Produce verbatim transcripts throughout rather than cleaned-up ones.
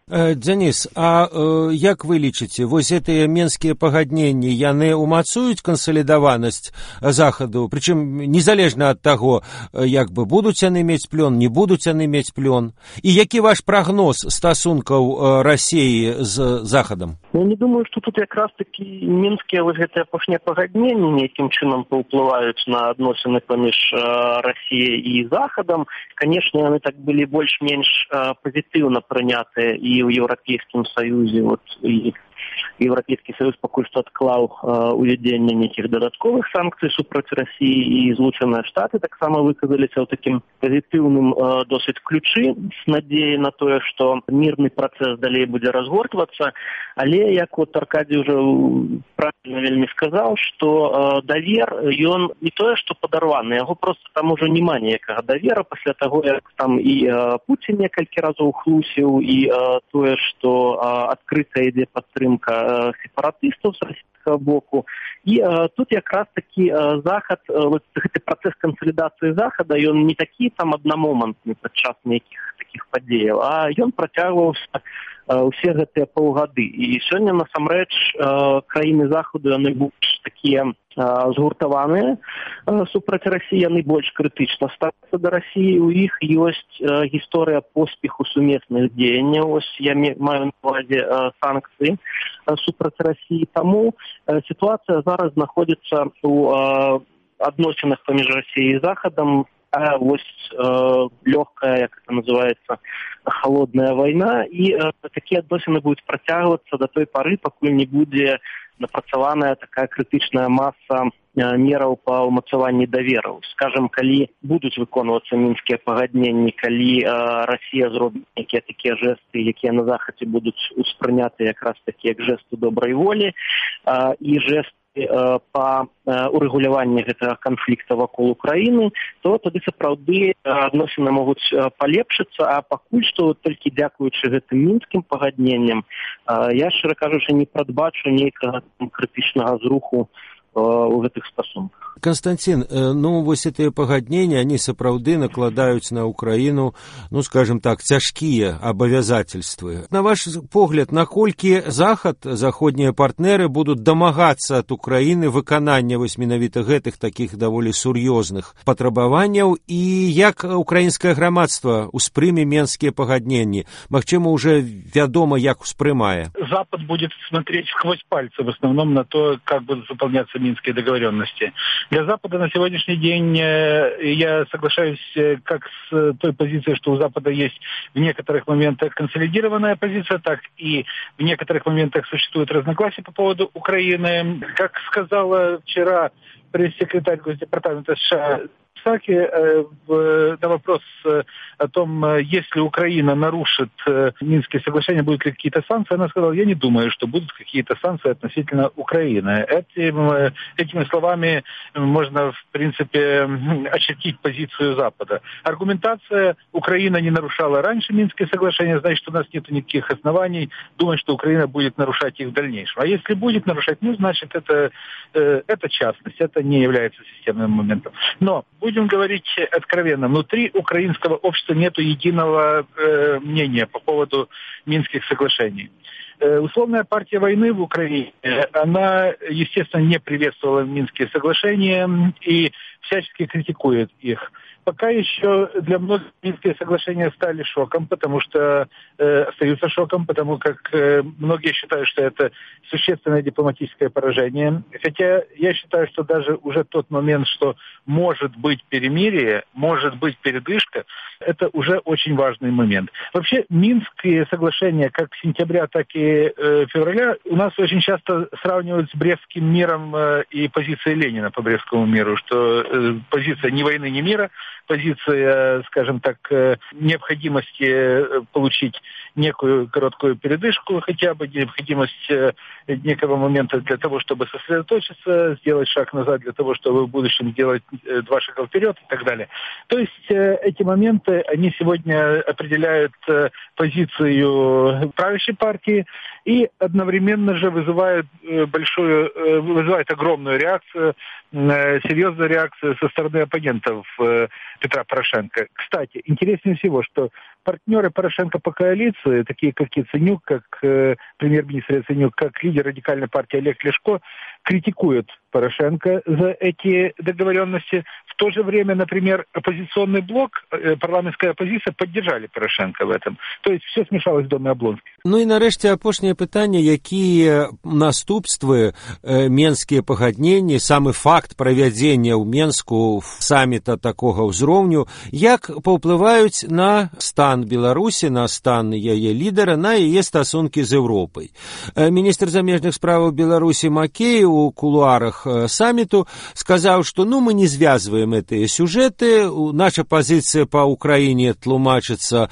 Дзяніс, а э, як вы лічыце, вось гэтыя менскія пагадненні, яны умацуюць кансалідаванасць захаду, прычым незалежна ад таго, як бы будуць яны мець плён, не будуць яны мець плён, і які ваш прагноз стасункаў Расіі з захадам? Я не думаю, што тут якраз такі мінскія вось гэтыя апошнія пагадненні нейкім чынам паўплываюць на адносіны паміж Расіяй і захадам. Канешне, яны так былі больш-менш пазітыўна прынятыя і і ў Еўрапейскім Саюзе, вот, і Еўрапейскі Саюз пакуль што адклаў э, увядзенне нейкіх дадатковых санкцый супраць Расіі, і Злучаныя Штаты таксама выказаліся ў такім пазітыўным э, досыць ключы з надзеяй на тое, што мірны працэс далей будзе разгортвацца, але, як вот Аркадий уже правильна вельмі сказаў, што э, давер, ён не тое, што падарваны, яго проста там ужо няма ніякага давера пасля таго, як там і э, Пуцін некалькі разоў хлусіў, і э, тое, што э, адкрыта ідзе падтрымка сепаратыстаў з расійскага боку. І э, тут якраз такі э, захад, э, вот, гэты працэс кансалідацыі захада, ён не такі там аднамомантны падчас нейкіх такіх падзеяў, а ён працягваўся э, ўсе гэтыя паўгады. І сёння, насамрэч, э, краіны захаду, яны больш такія згуртаваныя супраць Расіі, яны больш крытычна ставяцца да Расіі. У іх ёсць гісторыя поспеху сумесных дзеянняў. Ось я маю на ўвазе санкцыі супраць Расіі. Таму сітуацыя зараз знаходзіцца ў адносінах паміж Расіяй і Захадам. А вось лёгкая, як это называецца, холодная вайна. І такія адносіны будуць працягвацца да той пары, пакуль не будзе напрацаваная такая крытычная маса мераў па ўмацаванні давераў. Скажем, калі будуць выконвацца мінскія пагадненні, калі э, Расія зробіць нейкія такія жэсты, якія на захадзе будуць успрыняты якраз такі як жэсты добрай волі, э, і жэсты э, па э, урэгуляванні гэтага канфлікта вакол Украіны, то тады сапраўды адносіны могуць палепшыцца, а пакуль што толькі дзякуючы гэтым мінскім пагадненням, э, я, шчыра кажучы, не прадбачу нейкага крытычнага зруху у гэтых стасунках. Константин, ну вось гэтыя пагадненні, они сапраўды накладаюць на Украіну, ну скажем так, цяжкія абавязательствы. На ваш погляд, наколькі Захад, заходнія партнеры будуць дамагацца ад Украіны выканання вось менавіта гэтых такіх даволі сур'ёзных патрабаванняў, і як украінскае грамадства успрыме менскія пагадненні? Магчыма, уже вядома, як успрымае. Запад будет смотреть сквозь пальцы в основном на то, как будут выполняться минские договоренности. Для Запада на сегодняшний день я соглашаюсь как с той позицией, что у Запада есть в некоторых моментах консолидированная позиция, так и в некоторых моментах существует разногласия по поводу Украины. Как сказала вчера пресс-секретарь Госдепартамента США Псаки на вопрос о том, если Украина нарушит Минские соглашения, будут ли какие-то санкции, она сказала, я не думаю, что будут какие-то санкции относительно Украины. Этим, этими словами можно, в принципе, очертить позицию Запада. Аргументация: Украина не нарушала раньше Минские соглашения, значит, у нас нет никаких оснований думать, что Украина будет нарушать их в дальнейшем. А если будет нарушать, ну, значит, это, это частность, это не является системным моментом. Но будем говорить откровенно, внутри украинского общества нет единого э, мнения по поводу Минских соглашений. Э, условная партия войны в Украине, она, естественно, не приветствовала Минские соглашения и всячески критикует их. Пока еще для многих Минские соглашения стали шоком, потому что э, остаются шоком, потому как э, многие считают, что это существенное дипломатическое поражение. Хотя я считаю, что даже уже тот момент, что может быть перемирие, может быть передышка, это уже очень важный момент. Вообще Минские соглашения как сентября, так и э, февраля у нас очень часто сравнивают с Брестским миром э, и позицией Ленина по Брестскому миру, что э, позиция ни войны, ни мира, позиция, скажем так, необходимости получить некую короткую передышку, хотя бы необходимость некого момента для того, чтобы сосредоточиться, сделать шаг назад для того, чтобы в будущем сделать два шага вперед и так далее. То есть эти моменты, они сегодня определяют позицию правящей партии, и одновременно же вызывают большую, вызывает огромную реакцию, серьезную реакцию со стороны оппонентов Петра Порошенко. Кстати, интереснее всего, что партнеры Порошенко по коалиции, такие как Яценюк, как э, премьер-министр Яценюк, как лидер радикальной партии Олег Ляшко, критикуют Порошенко за эти договоренности. В то же время, например, оппозиционный блок, э, парламентская оппозиция поддержали Порошенко в этом. То есть все смешалось в доме Облонских. Ну і нарэшце апошняе пытанне, якія наступствы э, менскія пагадненні, самы факт правядзення ў Менску саміта такога ўзроўню, як паўплываюць на стан Беларусі, на стан яе лідара, на яе стасункі з Еўропай. Міністр замежных справаў Беларусі Макей у кулуарах саммиту сказал, что ну мы не связываем эти сюжеты, наша позиция по Украине тлумачится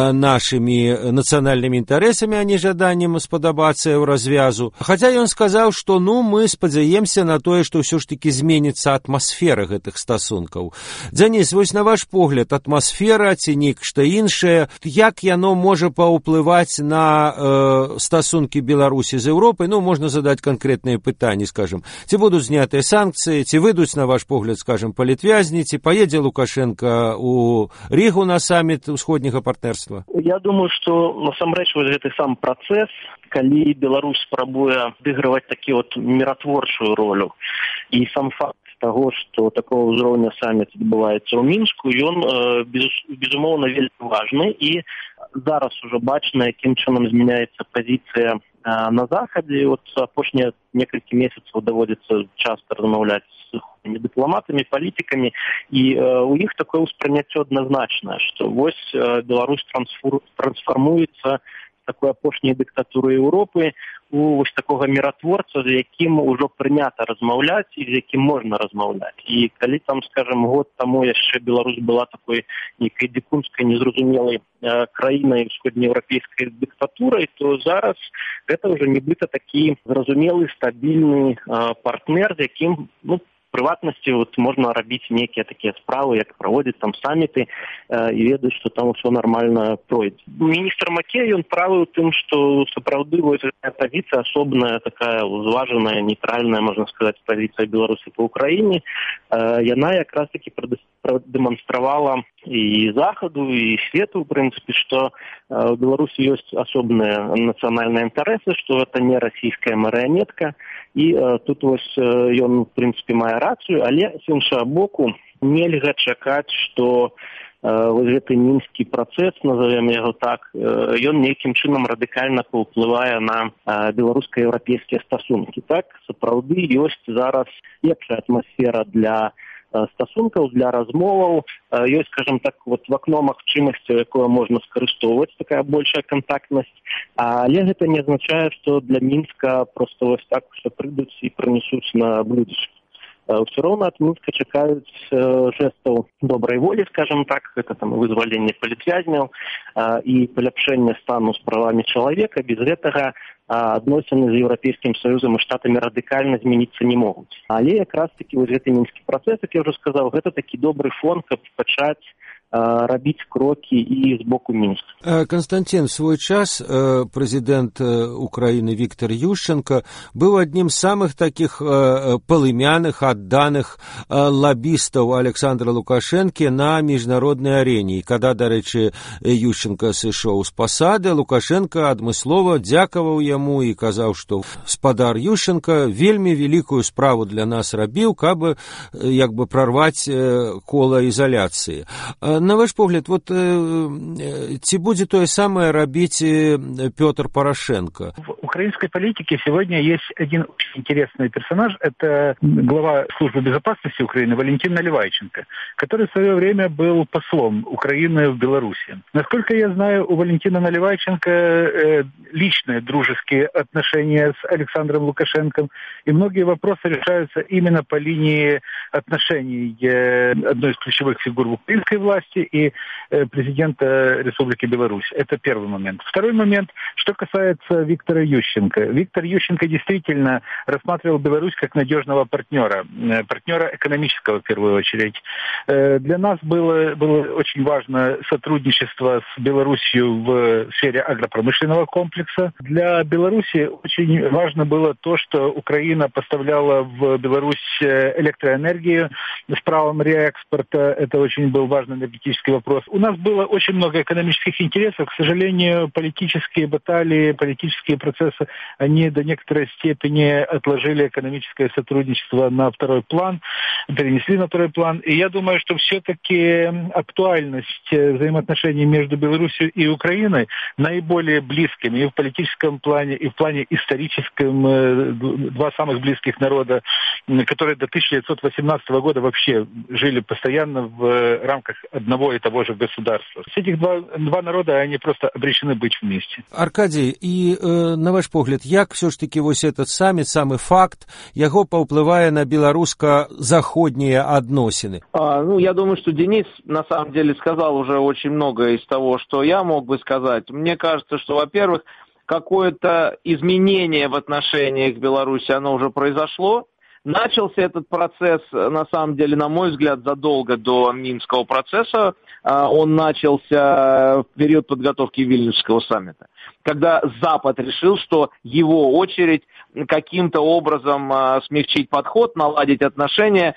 нашими национальными интересами, а не жаданием сподобаться в развязу. Хотя он сказал, что ну мы спадзяемся на то, что все ж таки изменится атмосфера этих стасунков. Денис, вось на ваш погляд, атмосфера ці нешта іншае, як яно можа паўплываць на э, стасункі Беларусі з Еўропай? Ну, можна задаць канкрэтныя пытанні, скажем, ці будуць знятыя санкцыі, ці выйдуць, на ваш погляд, скажем, палітвязні, ці паедзе Лукашенко у Рігу на саміт усходняга партнерства? Я думаю, што насамрэч вось гэты сам працэс, калі Беларусь спрабуе адыгрываць такі вот міратворчую ролю, і сам факт того, што такого ўзроўня саміт адбываецца ў Мінску, ён, без, безумоўна, вельмі важны, і зараз ужо бачна, якім чынам змяняецца пазіцыя на Захадзе. Вот апошнія некалькі месяцаў даводзіцца часта размаўляць з дыпламатамі, палітыкамі, і у іх такое ўспрыняццё адназначнае, што вось Беларусь трансфармуецца з такой апошняй дыктатуры Еўропы у вось такога міратворца, з якім ужо прынята размаўляць і з якім можна размаўляць. І калі там, скажем, год таму яшчэ Беларусь была такой нейкай дзікунскай, незразумелай э, краінай усходнееўрапейскай дыктатурай, то зараз гэта ўжо нібыта такі зразумелы, стабільны э, партнер, з якім, ну, прыватнасці вот можна рабіць нейкія такія справы, як праводзіць там саміты, э, і ведаць, што там усё нармальна пройдзе. Міністр Макей, ён правы ў тым, што сапраўды вось гэтая пазіцыя асобная, такая узважаная, нейтральная, можна сказаць, пазіцыя Беларусі па Ўкраіне, э, яна якраз таки прадэманстравала і Захаду, і свету, ў прынцыпе, што э, у Беларусі ёсць асобныя нацыянальныя інтарэсы, што гэта не расійская марыянетка, і э, тут вось э, ён, в прынцыпе, мае рацыю, але з іншага боку нельга чакаць, што э, вось гэты мінскі працэс, назовем яго так, э, ён нейкім чынам радыкальна паўплывае на э, беларуска-еўрапейскія стасункі. Так, сапраўды ёсць зараз лепшая атмасфера для э, стасункаў, для размоваў, э, ёсць, скажем так, вот в акно магчымасцяў, якое можна скарыстоўваць, такая большая кантактнасць, але гэта не азначае, што для Мінска проста вось так усё прыйдуць і прынесуць на блюдечку. Все роўна ад Мінска чакаюць э, жэстаў добрай волі, скажем так, гэта там вызваленне палітвязняў э, і паляпшэнне стану з правамі чалавека. Без гэтага э, адносіны з Еўрапейскім Саюзам і Штатамі радыкальна змяніцца не могуць. Але якраз такі вось гэты мінскі працэс, як я ўжо сказаў, гэта такі добры фон, каб пачаць рабіць крокі і з боку Мінска. Константин, в свой час президент Украины Виктор Ющенко был одним из самых таких полымяных, отданых лоббистов Александра Лукашенко на международной арене. И когда, до речи, Ющенко сышоў з пасады, Лукашенко адмыслова дзякаваў яму и казаў, что спадар Ющенко вельмі великую справу для нас рабіў, каб як бы прорвать кола изоляции. На ваш погляд, вот э, ці будзе тое самае рабіць Петр Порошенко? В украинской политике сегодня есть один очень интересный персонаж. Это глава службы безопасности Украины Валентин Наливайченко, который в свое время был послом Украины в Беларуси. Насколько я знаю, у Валентина Наливайченко э, личные дружеские отношения с Александром Лукашенко, и многие вопросы решаются именно по линии отношений э, одной из ключевых фигур в украинской власти и э, президента Республики Беларусь. Это первый момент. Второй момент. Что касается Виктора Ющенко. Виктор Ющенко действительно рассматривал Беларусь как надежного партнера, партнера экономического в первую очередь. Для нас было, было очень важно сотрудничество с Беларусью в сфере агропромышленного комплекса. Для Беларуси очень важно было то, что Украина поставляла в Беларусь электроэнергию с правом реэкспорта. Это очень был важный энергетический вопрос. У нас было очень много экономических интересов. К сожалению, политические баталии, политические процессы, они до некоторой степени отложили экономическое сотрудничество на второй план, перенесли на второй план. И я думаю, что все-таки актуальность взаимоотношений между Беларусью и Украиной наиболее близкими и в политическом плане, и в плане историческом. Два самых близких народа, которые до тысяча девятьсот восемнадцатого года вообще жили постоянно в рамках одного и того же государства. Этих два, два народа, они просто обречены быть вместе. Аркадий, і э, на ваш погляд, як все ж таки вось этот саміт, самый факт, яго паўплывае на беларуска-заходние адносины? А, ну, я думаю, что Денис на самом деле сказал уже очень многое из того, что я мог бы сказать. Мне кажется, что, во-первых, какое-то изменение в отношениях к Беларуси, оно уже произошло. Начался этот процесс, на самом деле, на мой взгляд, задолго до Минского процесса. Он начался в период подготовки Вильнюсского саммита, когда Запад решил, что его очередь каким-то образом смягчить подход, наладить отношения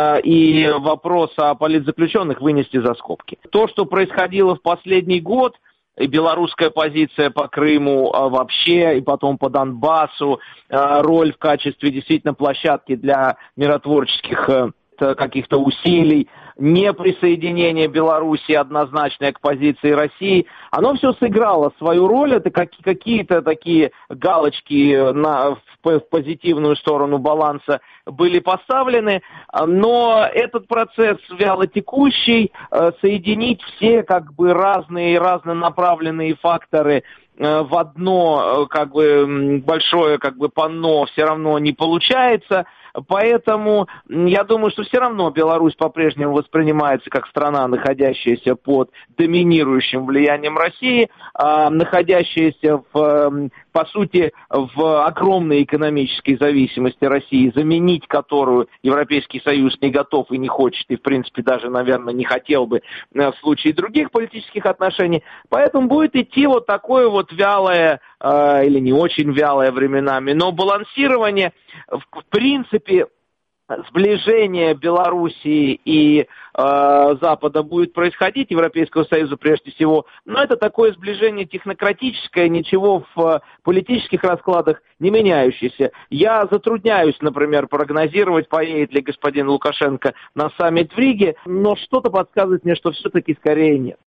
и вопрос о политзаключенных вынести за скобки. То, что происходило в последний год, и белорусская позиция по Крыму вообще, и потом по Донбассу, роль в качестве действительно площадки для миротворческих каких-то усилий, неприсоединение Белоруссии однозначное к позиции России, оно все сыграло свою роль. Это какие-то такие галочки на, в позитивную сторону баланса были поставлены, но этот процесс вялотекущий, соединить все как бы разные разнонаправленные факторы в одно как бы большое как бы панно все равно не получается. Поэтому я думаю, что все равно Беларусь по-прежнему воспринимается как страна, находящаяся под доминирующим влиянием России, находящаяся, в, по сути, в огромной экономической зависимости России, заменить которую Европейский Союз не готов и не хочет, и, в принципе, даже, наверное, не хотел бы в случае других политических отношений. Поэтому будет идти вот такое вот вялое, или не очень вялое временами, но балансирование, в принципе, сближение Белоруссии и э, Запада будет происходить, Европейского Союза прежде всего, но это такое сближение технократическое, ничего в политических раскладах не меняющееся. Я затрудняюсь, например, прогнозировать, поедет ли господин Лукашенко на саммит в Риге, но что-то подсказывает мне, что все-таки скорее нет.